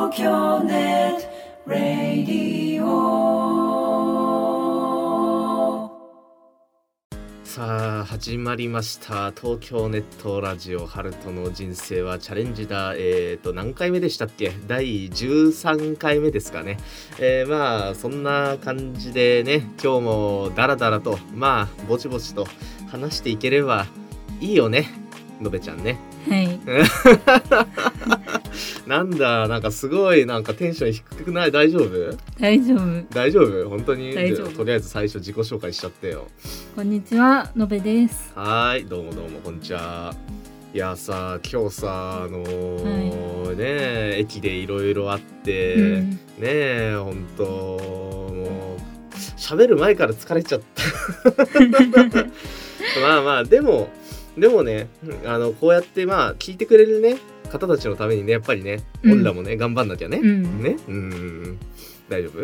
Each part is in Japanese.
東京ネットラディオ。 さあ始まりました東京ネットラジオハルトの人生はチャレンジだ。何回目でしたっけ？第13回目ですかね。まあそんな感じでね、今日もダラダラとぼちぼちと話していければいいよね、のべちゃんね。 はいなんかすごいテンション低くない？大丈夫？ 大丈夫本当に大丈夫。 とりあえず最初自己紹介しちゃってよ。 こんにちは、のべです。 はい、どうもこんにちは。いやさ、今日さね、駅でいろいろあって、ね本当もう喋る前から疲れちゃったでもね、こうやって聞いてくれるね方たちのためにね、やっぱりね、俺らもね頑張んなきゃね、ね、大丈夫？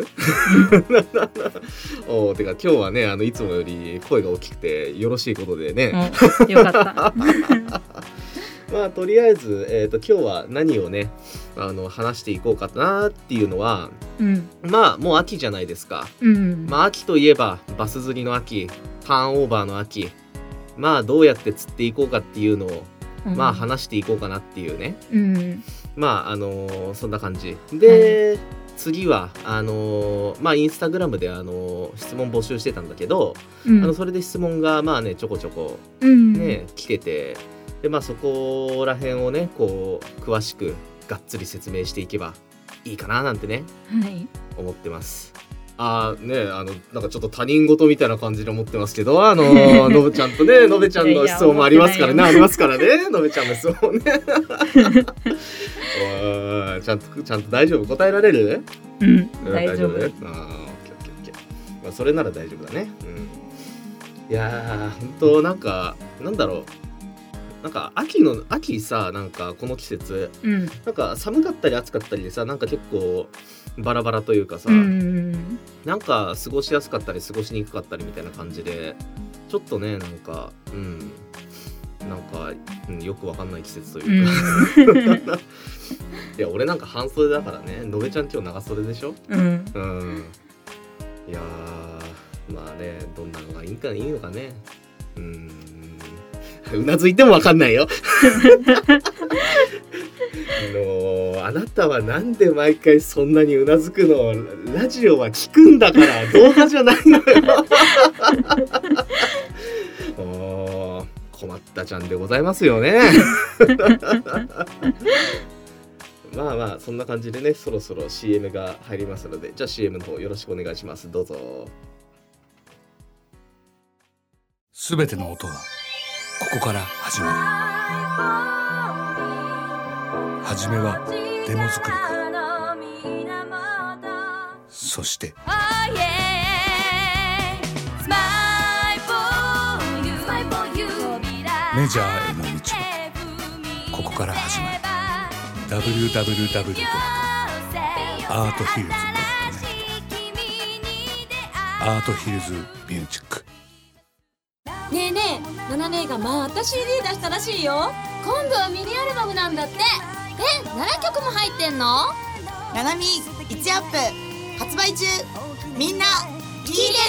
てか今日はね、いつもより声が大きくてよろしいことでね、 よかったとりあえず、今日は何をね話していこうかなっていうのは、もう秋じゃないですか。秋といえばバス釣りの秋、ターンオーバーの秋、どうやって釣っていこうかっていうのを話していこうかなっていうね、そんな感じで、次はインスタグラムで質問募集してたんだけど、それで質問がちょこちょこね、来てて、でそこら辺をねこう詳しくがっつり説明していけばいいかななんてね、思ってます。なんかちょっと他人事みたいな感じで思ってますけど、のべちゃんとね、のべちゃんの質問もありますからね、のべちゃんの質問ねちゃんと大丈夫？答えられる？ 大丈夫。 オッケー。それなら大丈夫だね。いやー、本当なんだろう、秋さ、この季節、寒かったり暑かったりでさ、結構バラバラというかさ、過ごしやすかったり過ごしにくかったりみたいな感じで、ちょっとねよくわかんない季節というか、いや俺半袖だからね、のべちゃん今日長袖でしょ。いやね、どんなのがいいのかね。うなずいてもわかんないよあなたはなんで毎回そんなにうなずくの？ラジオは聞くんだから動画じゃないのよ困ったちゃんでございますよねそんな感じでね、そろそろ CM が入りますので、じゃあ CM の方よろしくお願いします。どうぞ。 すべての音はここから始まる。はじめはデモ作りから、そしてメジャーへの道はここから始まる。 www.arthfields.net アートヒルズミュージック。 ねえねえ、ナナ姉がまた CD 出したらしいよ。今度はミニアルバムなんだって。7曲も入ってんの？ ナナミ1アップ発売中。みんな聴いてね。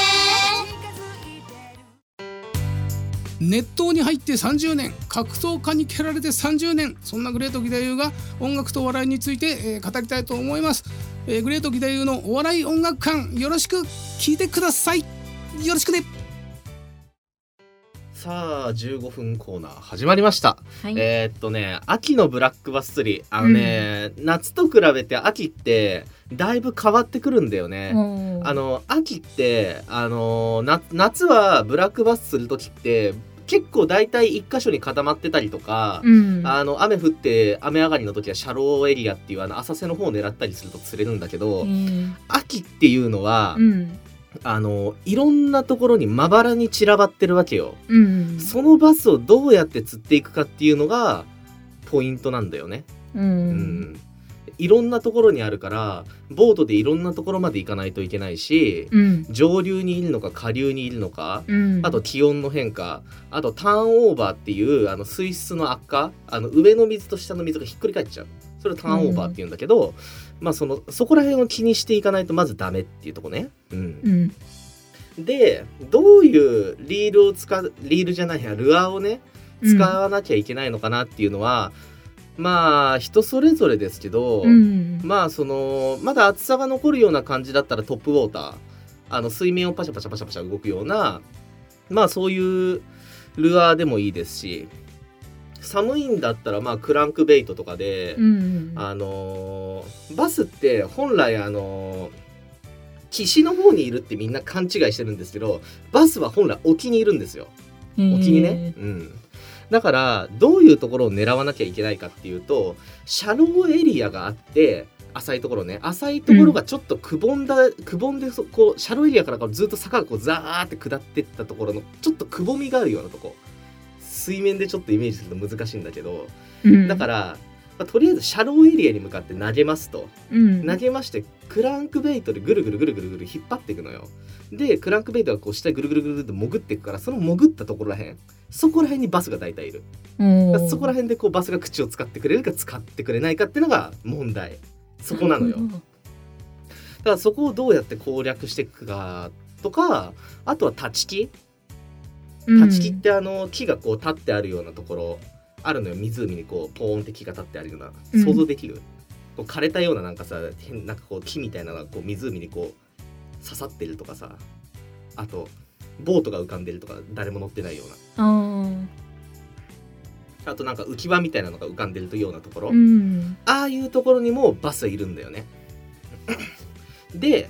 熱湯に入って30年、格闘家に蹴られて30年、そんなグレート義太夫が音楽とお笑いについて、語りたいと思います。グレート義太夫のお笑い音楽館、よろしく聞いてください。よろしくね。 さあ15分コーナー始まりました、秋のブラックバス釣り、夏と比べて秋ってだいぶ変わってくるんだよね。秋って夏はブラックバスする時って結構だいたい一箇所に固まってたりとか、雨降って雨上がりの時はシャローエリアっていう浅瀬の方を狙ったりすると釣れるんだけど、秋っていうのは、いろんなところにまばらに散らばってるわけよ、そのバスをどうやって釣っていくかっていうのがポイントなんだよね。いろんなところにあるからボートでいろんなところまで行かないといけないし、上流にいるのか下流にいるのか、あと気温の変化、あとターンオーバーっていう水質の悪化、上の水と下の水がひっくり返っちゃう、 それをターンオーバーっていうんだけど、まあそこら辺を気にしていかないとまずダメっていうとこね。でどういうリールじゃないやルアーをね使わなきゃいけないのかなっていうのは、まあ人それぞれですけど、まあまだ厚さが残るような感じだったらトップウォーター水面をパシャパシャパシャパシャ動くようなまあそういうルアーでもいいですし、寒いんだったらまあクランクベイトとかで、バスって本来岸の方にいるってみんな勘違いしてるんですけど、バスは本来沖にいるんですよ。沖にね。だからどういうところを狙わなきゃいけないかっていうと、シャローエリアがあって浅いところね、浅いところがちょっとくぼんでこうシャローエリアからずっと坂がこうザーって下ってったところのちょっとくぼみがあるようなとこ、水面でちょっとイメージすると難しいんだけど、だから、まあ、とりあえずシャローエリアに向かって投げますと、投げましてクランクベイトでぐるぐる引っ張っていくのよ。でクランクベイトがこう下にぐるぐるって潜っていくから、その潜ったところらへん、そこら辺にバスが大体いる。そこら辺でこうバスが口を使ってくれるか使ってくれないかっていうのが問題、そこなのよ。だからそこをどうやって攻略していくかとか、あとは立ち木って木がこう立ってあるようなところあるのよ。湖にこうポーンって木が立ってあるような、想像できる、こう枯れたようななんかさ、なんかこう木みたいなのがこう湖にこう刺さってるとかさ、あとボートが浮かんでるとか、誰も乗ってないような、あとなんか浮き輪みたいなのが浮かんでるようなところ、ああいうところにもバスはいるんだよね。で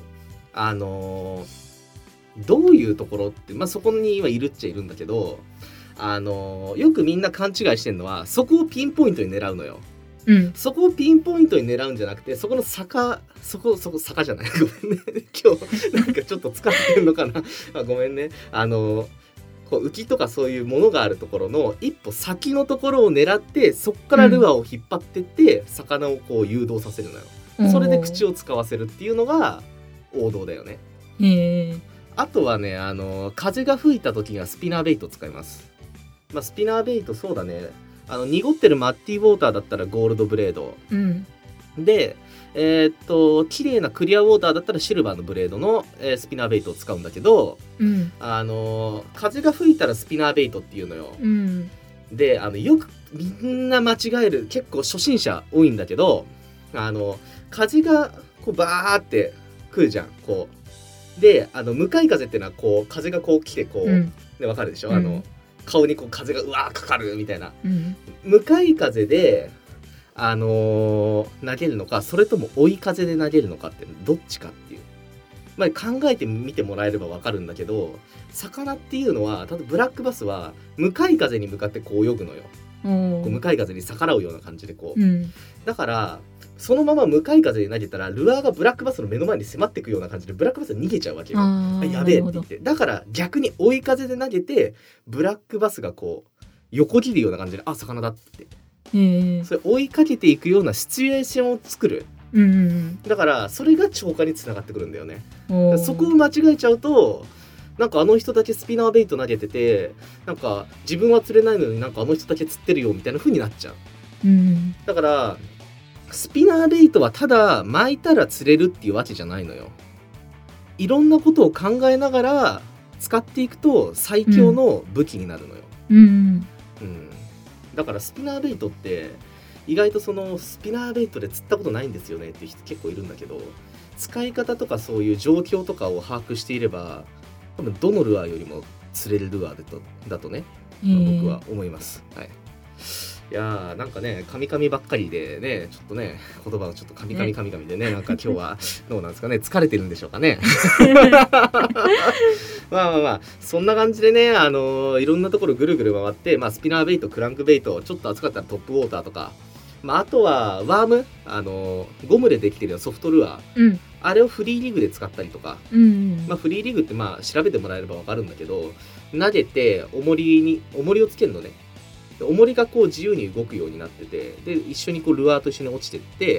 どういうところって、まあ、そこにはいるっちゃいるんだけど、よくみんな勘違いしてるのはそこをピンポイントに狙うのよ。そこをピンポイントに狙うんじゃなくて、そこの坂じゃないごめんね今日なんかちょっと疲れてるのかなごめんね。こう浮きとかそういうものがあるところの一歩先のところを狙って、そこからルアーを引っ張ってって、魚をこう誘導させるのよ。それで口を使わせるっていうのが王道だよね。あとはね、風が吹いた時にはスピナーベイトを使います。まあ、スピナーベイト、そうだね、濁ってるマッティウォーターだったらゴールドブレード、で綺麗なクリアウォーターだったらシルバーのブレードの、スピナーベイトを使うんだけど、風が吹いたらスピナーベイトっていうのよ。でよくみんな間違える、結構初心者多いんだけど、風がこうバーって来るじゃん、こうで向かい風っていうのはこう風がこう来てこう、で分かるでしょ、顔にこう風がうわーかかるみたいな、向かい風で投げるのか、それとも追い風で投げるのかってどっちかっていう、まあ、考えてみてもらえれば分かるんだけど、魚っていうのは、例えばブラックバスは向かい風に向かってこう泳ぐのよ。こう向かい風に逆らうような感じでこう、だからそのまま向かい風で投げたらルアーがブラックバスの目の前に迫っていくような感じでブラックバスは逃げちゃうわけよ。やべえって言って、だから逆に追い風で投げてブラックバスがこう横切るような感じで、あ、魚だって、それ追いかけていくようなシチュエーションを作る、だからそれが超過につながってくるんだよね。そこを間違えちゃうと、なんか人だけスピナーベイト投げてて、なんか自分は釣れないのになんか人だけ釣ってるよみたいな風になっちゃう、だからスピナーベイトはただ巻いたら釣れるっていうわけじゃないのよ。いろんなことを考えながら使っていくと最強の武器になるのよ。だからスピナーベイトって意外とそのスピナーベイトで釣ったことないんですよねっていう人結構いるんだけど、使い方とかそういう状況とかを把握していれば、多分どのルアーよりも釣れるルアーだとね、僕は思います。はい。いやーなんかね、カミカミばっかりでね、ちょっとね言葉がちょっとカミカミでね、なんか今日はどうなんですかね、疲れてるんでしょうかね。まあそんな感じでね、いろんなところぐるぐる回って、まあ、スピナーベイト、クランクベイト、ちょっと暑かったらトップウォーターとか、まあ、あとはワーム、ゴムでできてるようなソフトルアー、あれをフリーリグで使ったりとか、まあ、フリーリグってまあ調べてもらえれば分かるんだけど、投げて重りをつけるのね。重りがこう自由に動くようになってて、で一緒にこうルアーと一緒に落ちてって、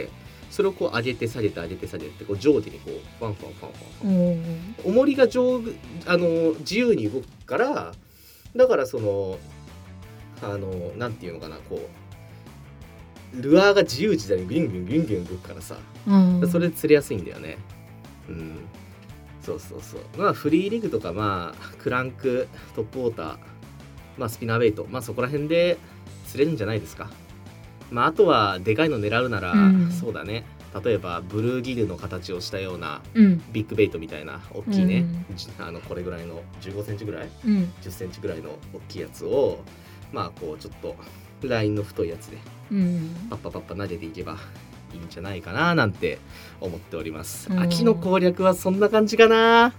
それをこう上げて下げて上げて下げて、こう上下にこうファンファン重りが自由に動くから、だからそのなんていうのかな、こうルアーが自由自在にビュンビュンビュンビュン動くからさ、それで釣れやすいんだよね。そうまあフリーリグとか、まあクランク、トップウォーター、まあスピナーベイト、まあそこら辺で釣れるんじゃないですか。まああとはでかいの狙うなら、そうだね、例えばブルーギルの形をしたようなビッグベイトみたいな大きいね、これぐらいの15センチぐらい、10センチぐらいの大きいやつを、まあこうちょっとラインの太いやつでパッパ投げていけばいいんじゃないかななんて思っております。秋の攻略はそんな感じかな。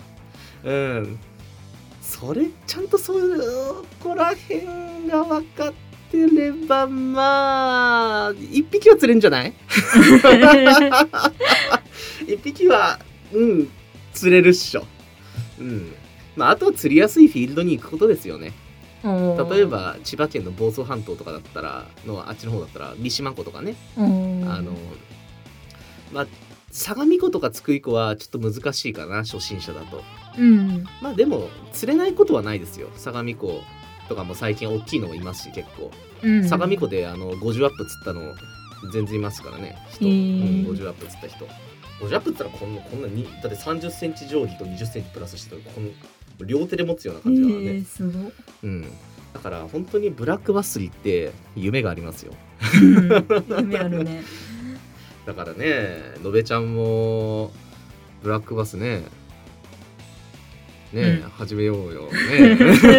それちゃんとそこら辺が分かってれば、まあ一匹は釣れんじゃない一匹は釣れるっしょ。まああとは釣りやすいフィールドに行くことですよね。例えば千葉県の房総半島とかだったらのあっちの方だったら三島湖とかね、まあ相模湖とか津久井湖はちょっと難しいかな、初心者だと。まあでも釣れないことはないですよ。相模湖とかも最近大きいのもいますし、結構、相模湖で50アップ釣ったの全然いますからね、人、50アップ釣った人、50アップ釣ったらこんなにだって30センチ定規と20センチプラスしてこの両手で持つような感じだからね。 すごい。 だから本当にブラックバス釣りって夢がありますよ。 夢あるね。 だからね、のべちゃんもブラックバスね始めようよね。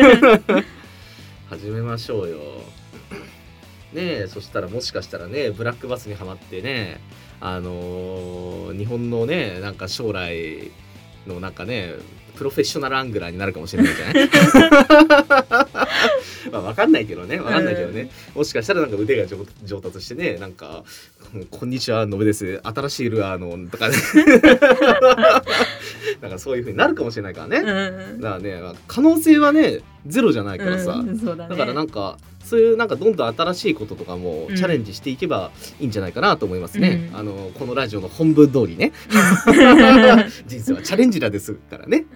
始めましょうよね。そしたらもしかしたらね、ブラックバスにはまってね、日本のね、なんか将来のなんかね、プロフェッショナルアングラーになるかもしれないじゃないまあ分かんないけどね、もしかしたらなんか腕が上達してね、なんかこんにちはのべです、新しいルアーのとかねなんかそういう風になるかもしれないからね、だからね、可能性はねゼロじゃないからさ、だからなんかそういうなんかどんどん新しいこととかもチャレンジしていけばいいんじゃないかなと思いますね。このラジオの本文通りね人生はチャレンジラですからね。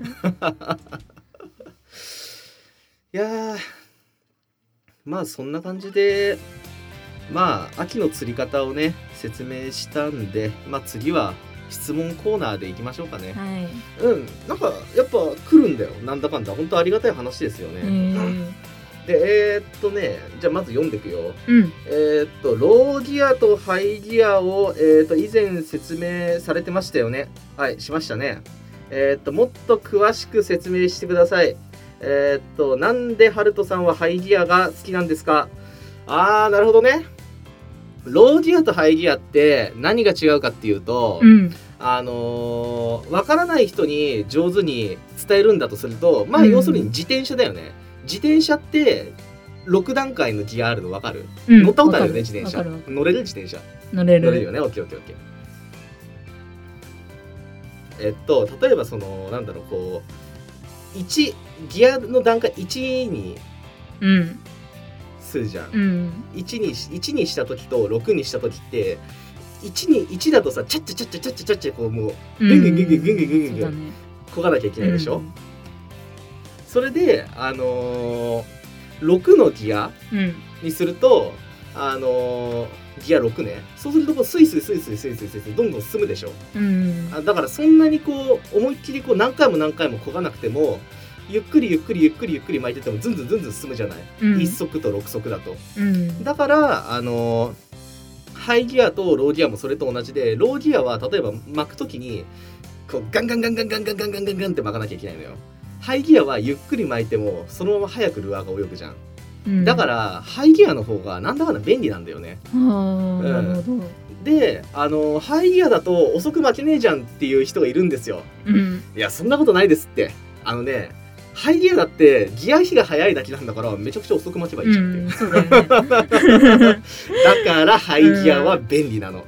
いやまあそんな感じで、まあ秋の釣り方をね説明したんで、まあ次は質問コーナーでいきましょうかね。なんかやっぱ来るんだよ、なんだかんだ。本当ありがたい話ですよね。でじゃあまず読んでいくよ。ローギアとハイギアを、以前説明されてましたよね。はい、しましたね。もっと詳しく説明してください。なんでハルトさんはハイギアが好きなんですか？なるほどね。ローギアとハイギアって何が違うかっていうと、わからない人に上手に伝えるんだとすると、まあ要するに自転車だよね。自転車って6段階のギアあるの分かる？乗ったことあるよね、自転車。乗れる？自転車乗れるよね。オッケー。例えばそのなんだろう、こう1ギアの段階1にするじゃん。1にした時と6にした時って1だとさ、チャッチャこうもうグングンこがなきゃいけないでしょ。それで6のギアにすると、ギア6ね。そうするとこうスイスイどんどん進むでしょ。だからそんなにこう思いっきりこう何回も漕がなくても、ゆっくり巻いててもずんずん進むじゃない。1速と6速だと。だからハイギアとローギアもそれと同じで、ローギアは例えば巻くときにこうガンって巻かなきゃいけないのよ。ハイギアはゆっくり巻いてもそのまま早くルアーが泳ぐじゃん。だからハイギアの方がなんだかんだ便利なんだよね。でハイギアだと遅く巻けねえじゃんっていう人がいるんですよ。いやそんなことないですって。ハイギアだってギア比が速いだけなんだからめちゃくちゃ遅く巻けばいいじゃんって。だからハイギアは便利なの。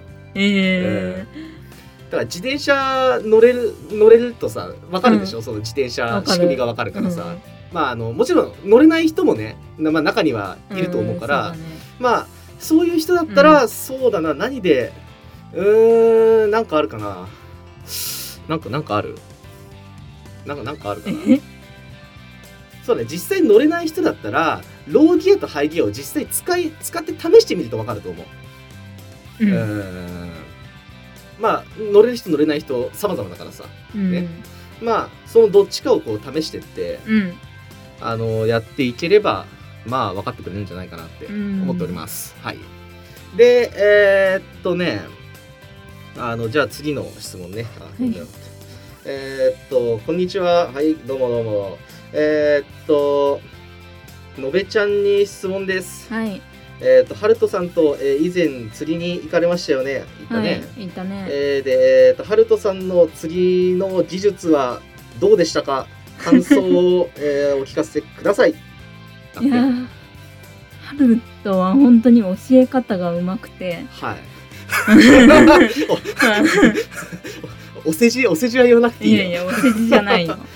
だから自転車乗れるとさ、分かるでしょ、その自転車仕組みが分かるからさ、まあもちろん乗れない人もね、まあ、中にはいると思うから、まあそういう人だったら、そうだな、何でなんかあるかな、なんかあるかなそうね、実際乗れない人だったらローギアとハイギアを実際使って試してみると分かると思う。 まあ乗れる人乗れない人様々だからさ、ね、まあそのどっちかをこう試してって、やっていければまあ分かってくれるんじゃないかなって思っております。はい。でじゃあ次の質問ね。こんにちは。はい、どうもどうも。のべちゃんに質問です。 はい。 ハルトさんと、以前釣りに行かれましたよね。行ったね。 はい、行ったね。 で、ハルトさんの釣りの技術はどうでしたか？感想を、お聞かせください。 いやー、ハルトは本当に教え方がうまくて。 はい。お世辞は言わなくていいよ。 いやお世辞じゃないよ。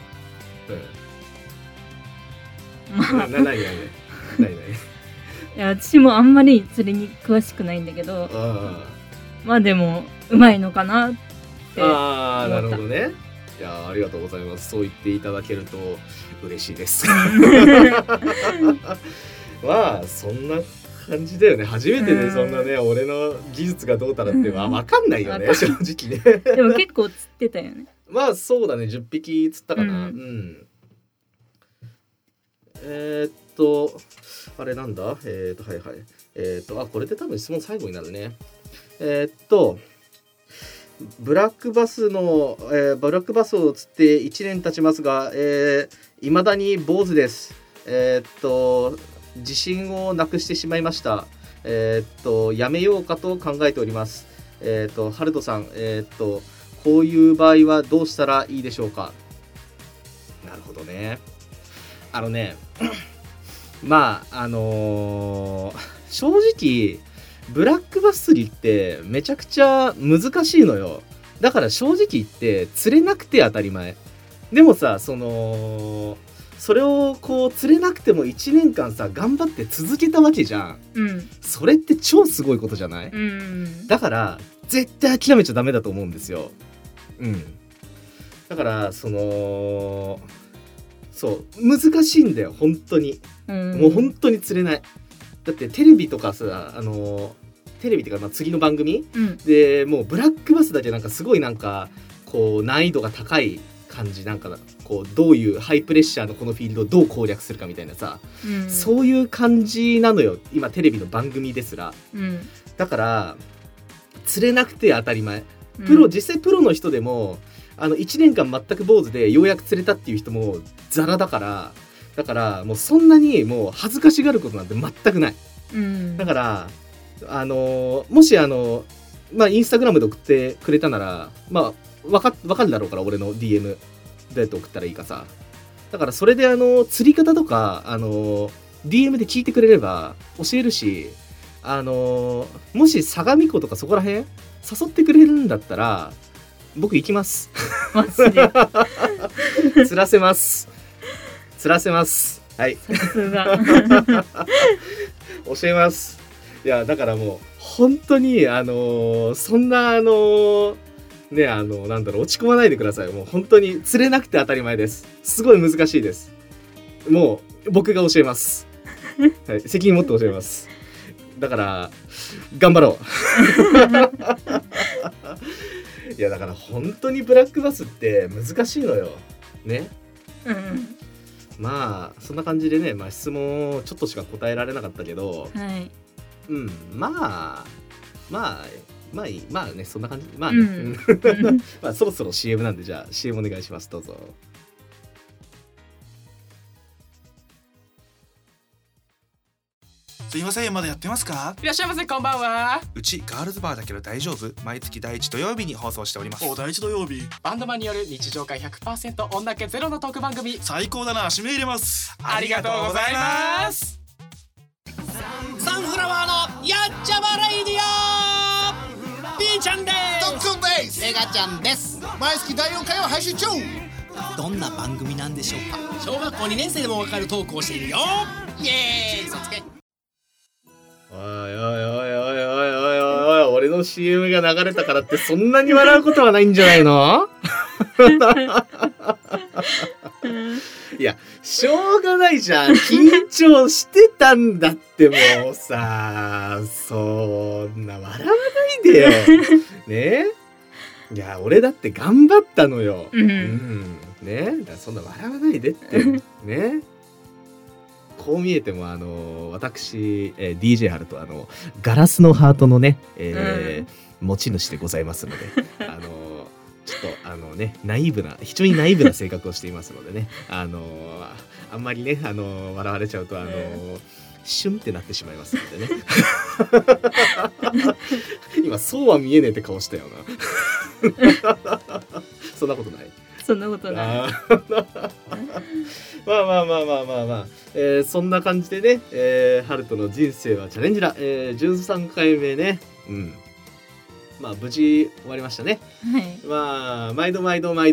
ないいや私もあんまり釣りに詳しくないんだけど、まあでもうまいのかなって思った。 なるほどね。いやありがとうございます。そう言っていただけると嬉しいです。まあそんな感じだよね。初めてでそんなね、俺の技術がどうたらって分かんないよね、正直ね。 でも結構釣ってたよね。まあそうだね、10匹釣ったかな。あれなんだ、はいはい、これで多分質問最後になるね。ブラックバスを釣って1年経ちますが、未だに坊主です。自信をなくしてしまいました。やめようかと考えております。ハルトさん、こういう場合はどうしたらいいでしょうか。なるほどね。まあ正直ブラックバス釣りってめちゃくちゃ難しいのよ。だから正直言って釣れなくて当たり前。でもさ、それをこう釣れなくても1年間さ頑張って続けたわけじゃん、それって超すごいことじゃない、だから絶対諦めちゃダメだと思うんですよ。だからそう難しいんだよ本当に、もう本当に釣れない。だってテレビとかさテレビっていうか、次の番組、でもうブラックバスだけなんかすごいなんかこう難易度が高い感じ、なんかこうどういうハイプレッシャーのこのフィールドをどう攻略するかみたいなさ、そういう感じなのよ今テレビの番組ですら、だから釣れなくて当たり前。実際プロの人でも1年間全く坊主でようやく釣れたっていう人もザラだから、だからもうそんなにもう恥ずかしがることなんて全くない、だからもしインスタグラムで送ってくれたなら分かるだろうから、俺の DM どうやって送ったらいいかさ。だからそれで釣り方とかDM で聞いてくれれば教えるし、もし相模湖とかそこら辺誘ってくれるんだったら僕行きます。 マジで釣らせますはい。 さすが教えます。いやだからもう本当にそんなねなんだろう、落ち込まないでください。もう本当に釣れなくて当たり前です。すごい難しいです。もう僕が教えます、はい、責任持って教えます。だから頑張ろう。いやだから本当にブラックバスって難しいのよね。まあそんな感じでね、質問をちょっとしか答えられなかったけど、まあね、そんな感じ。まあね、そろそろ CM なんで、じゃあ CM お願いします。どうぞ。 すいません、まだやってますか？ いらっしゃいませ、こんばんは。 うちガールズバーだけど大丈夫？毎月第1土曜日に放送しております。 第1土曜日、バンドマンによる日常会 100% 女気ゼロのトーク番組。 最高だな、締め入れます。 ありがとうございます。サンフラワーのやっちゃまレイディオ、ピーちゃんです。 ドックンです。 メガちゃんです。 毎月第4回を配信中。 どんな番組なんでしょうか？ 小学校2年生でもわかるトークをしているよ。イエーイ、そつけ。 おい俺の CM が流れたからってそんなに笑うことはないんじゃないの？いいやしょうがないじゃん、緊張してたんだってもうさ、そんな笑わないでよね。いや俺だって頑張ったのよ、ね、だからそんな笑わないでってね。こう見えても私、DJ ハルトガラスのハートのね、持ち主でございますのでちょっとナイーブな、非常にナイーブな性格をしていますのでね、あんまりね笑われちゃうとシュンってなってしまいますのでね今そうは見えねえって顔したよなそんなことない、 そんなことない。 まあ、そんな感じでね、ハルトの人生はチャレンジだ、13回目ね、まあ無事終わりましたね。 はい。 まあ毎度、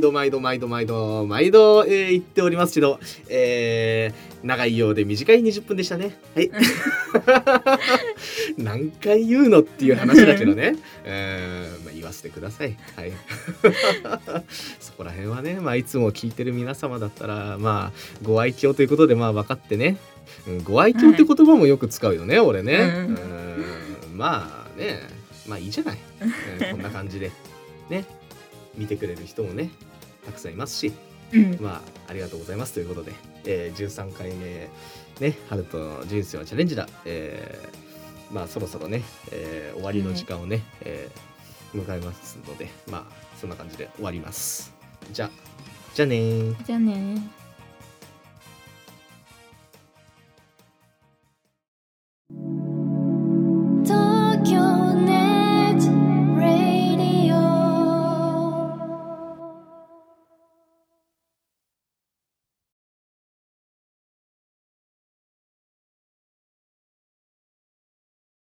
言っておりますけど、長いようで短い20分でしたね。はい。何回言うのっていう話だけどね。まあ、言わせてください。はい。そこら辺はね、まあいつも聞いてる皆様だったら、まあご愛嬌ということでまあ分かってね。ご愛嬌って言葉もよく使うよね、俺ね。まあね。まあいいじゃない、こんな感じでね見てくれる人もねたくさんいますし、まあありがとうございますということで、13回目ねハルトの人生はチャレンジだ、まあそろそろね、終わりの時間をね、迎えますので、まあそんな感じで終わります。じゃあねー。 じゃあねー。